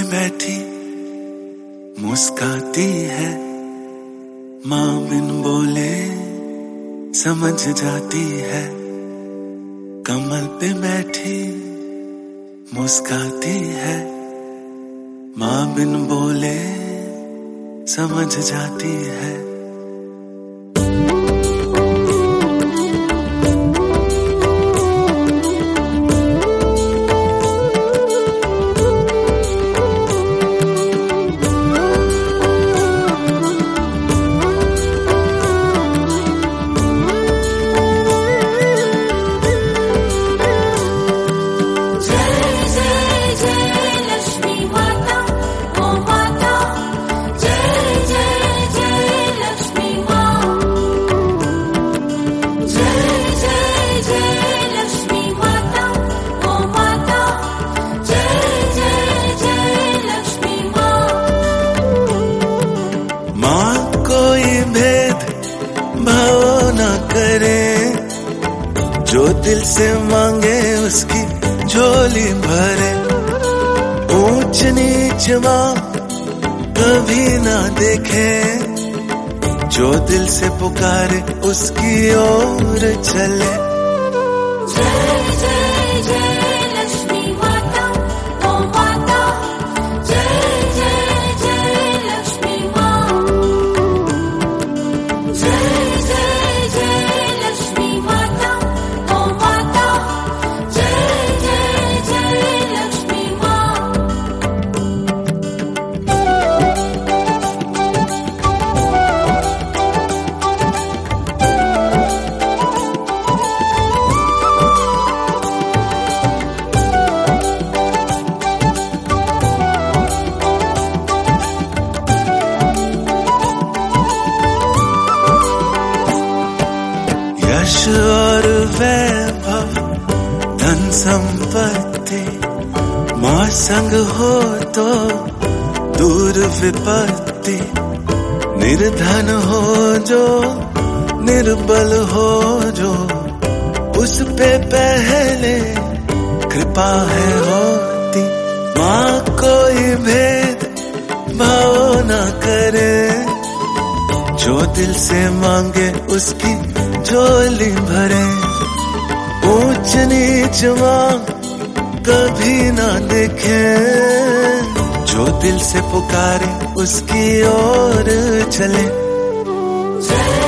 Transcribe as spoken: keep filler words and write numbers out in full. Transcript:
बैठी मुस्काती है, माँ बिन बोले समझ जाती है। कमल पे बैठी मुस्काती है, माँ बिन बोले समझ जाती है। जो दिल से मांगे उसकी झोली भरे, ऊंच नीच माँ कभी ना देखे। जो दिल से पुकारे उसकी ओर चले। जय जय जय लक्ष्मी माता, ओ माता, जय जय जय लक्ष्मी माँ, जय जय जय लक्ष्मी माता, ओ माता, जय जय जय लक्ष्मी माँ। यश और वैभव धन संपत्ति, माँ संग हो तो दूर विपत्ति। निर्धन हो जो निर्बल हो जो, उस पे पहले कृपा है होती। माँ कोई भेद भाव न करे, जो दिल से मांगे उसकी झोली भरे। ऊंच नीच माँ कभी ना देखे, जो दिल से पुकारे उसकी ओर चले। जय